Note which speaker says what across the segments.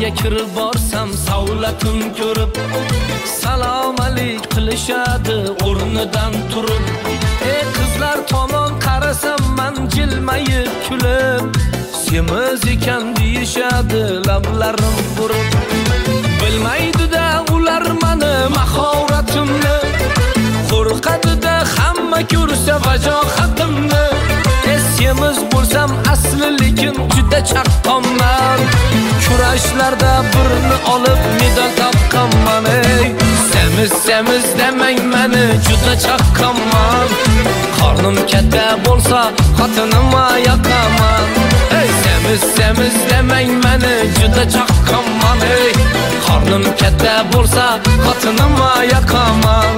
Speaker 1: Uylarga kirib borsam savlatin ko'rib, salom alik qilishadi o'rnidan turib. Qizlar tomon qarasam men jilmayib kulib, semiz ekan deyishadi lablarim qurib. Bilmaydi-da ular meni mahoratimni, qo'rqadi-da hamma ko'rsa vajohatimni. Semiz bo'lsam asli lekin juda chaqqonman, kurashlarda birini olib medal topganman. Semiz demang meni juda chaqqonman, qornim katta bo'lsa xotinimga yoqaman. Semiz demang meni juda chaqqonman, qornim katta bo'lsa xotinimga yoqaman.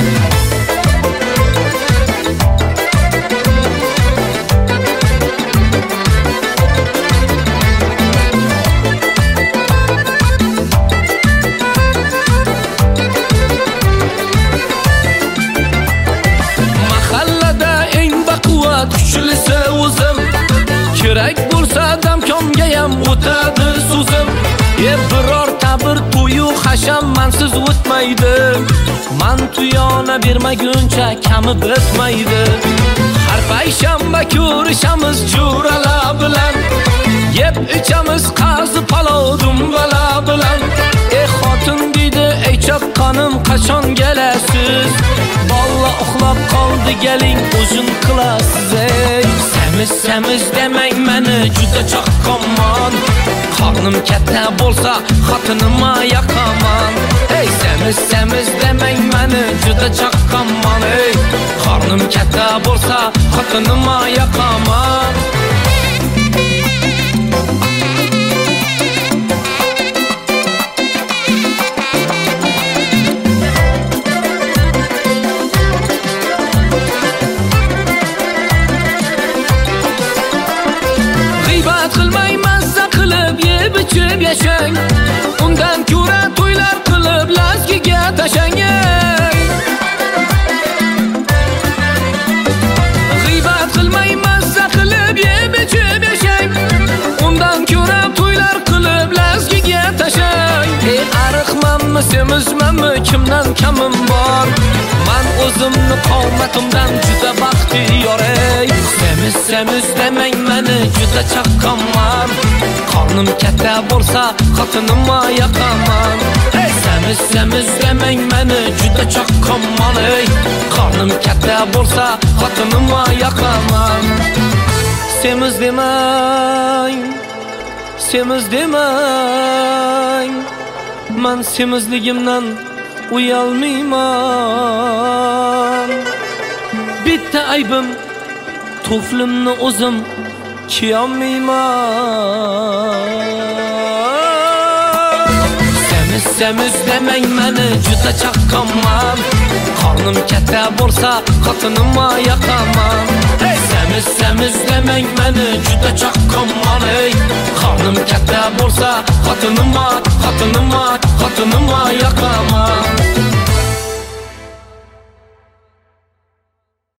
Speaker 1: Kuchlisi o'zim, kerak bo'lsa damkomga ham o'tadi so'zim. Birorta bir to'yu hasham mensiz o'tmaydi, men tuyona bermaguncha kami bitmaydi. Har payshanba ko'rishamiz jo'ralar bilan, yeb ichamiz qazi palov dumbalar bilan. Xotin deydi, ey chaqqanim qachon kelasiz? Bolla uxlab qoldi, geling o'zin qilasiz. Semiz demang meni juda chaqqonman, qornim katta bo'lsa xotinimga yoqaman. Semiz demang meni juda chaqqonman, qornim katta bo'lsa xotinimga yoqaman. Bichib yashang, undan ko'ra to'ylar qilib lazgiga tashang. G'iybat qilmay mazza qilib yeb ichib yashang, undan ko'ra to'ylar qilib lazgiga tashang. Ariqmanmi, semizmanmi, kimdan kamim bor? Men o'zimni qomatimdan juda baxtiyor. Semiz demang meni juda chaqqonman, qornim katta bo'lsa xotinimga yoqaman. Semiz demang meni juda chaqqonman, qornim katta bo'lsa xotinimga yoqaman. Semiz demang, men semizligimdan uyalmayman. Bitta aybim, tuflimni o'zim kiyolmayman. Semiz demang meni juda chaqqonman, qornim katta bo'lsa xotinimga yoqaman. Semiz demang meni juda chaqqonman, qornim katta bo'lsa xotinimga yoqaman.